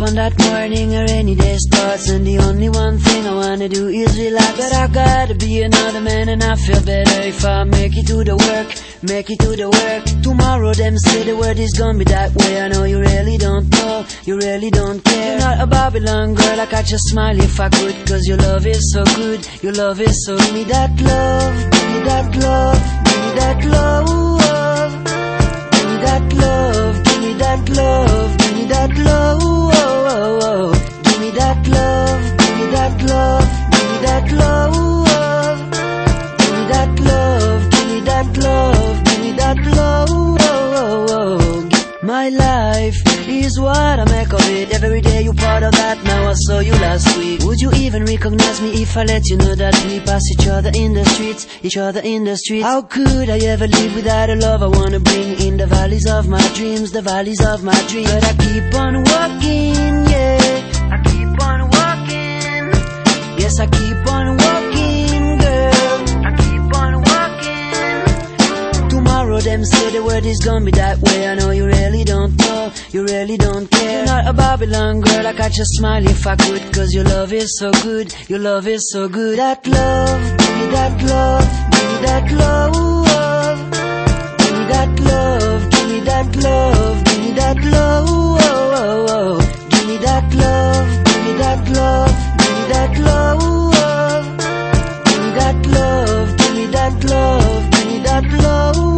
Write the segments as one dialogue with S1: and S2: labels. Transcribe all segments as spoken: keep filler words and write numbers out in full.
S1: on that morning, a rainy day starts, and the only one thing I wanna do is relax. But I gotta be another man, and I feel better if I make it to the work, make it to the work. Tomorrow them say the world is gonna be that way. I know you really don't know, you really don't care. You're not a Babylon girl, I catch a smile if I could, cause your love is so good, your love is so. Give me that love, give me that love, give me that love. Give me that love, give me that love, give me that love. Give me that love, give me that love, give me that love. Give me that love, give me that love, give me that love. My life is what I make of it. Every day you part of that. Now I saw you last week. Would you even recognize me if I let you know that we pass each other in the streets, each other in the streets? How could I ever live without a love I wanna bring in the valleys of my dreams, the valleys of my dreams? But I keep on walking, yeah. I keep on walking. Yes, I keep on walking, girl. I keep on walking. Tomorrow them say the world is gonna be that way. I know you really don't know, you really don't care. You're not a Babylon girl, I catch a smile if I could, cause your love is so good, your love is so good. That love, give me that love, give me that love. Give me that love, give me that love, give me that love. Give me that love, give me that love, give me that love. Give me that love, give me that love, give me that love.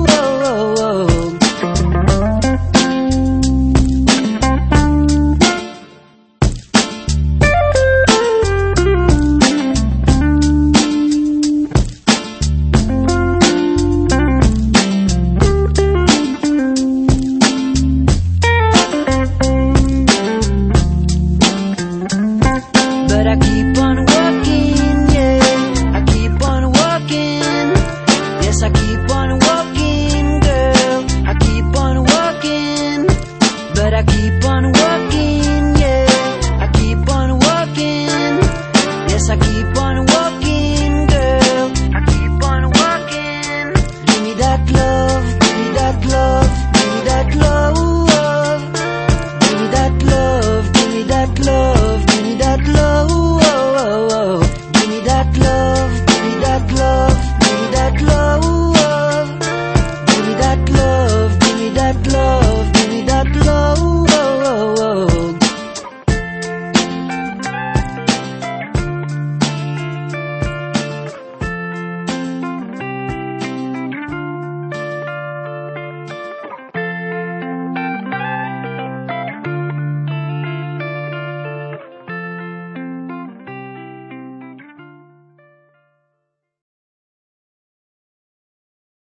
S1: But I keep on walking, yeah. I keep on walking. Yes, I keep on walking, girl. I keep on walking. But I keep on